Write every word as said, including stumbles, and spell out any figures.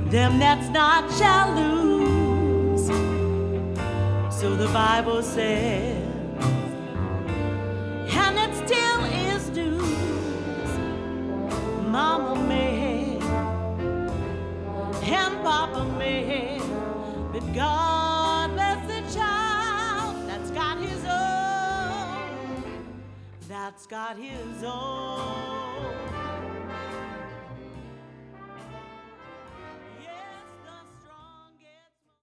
them that's not shall lose. So the Bible says, and it still is news. Mama may and Papa may, but God bless the child that's got his own, that's got his own.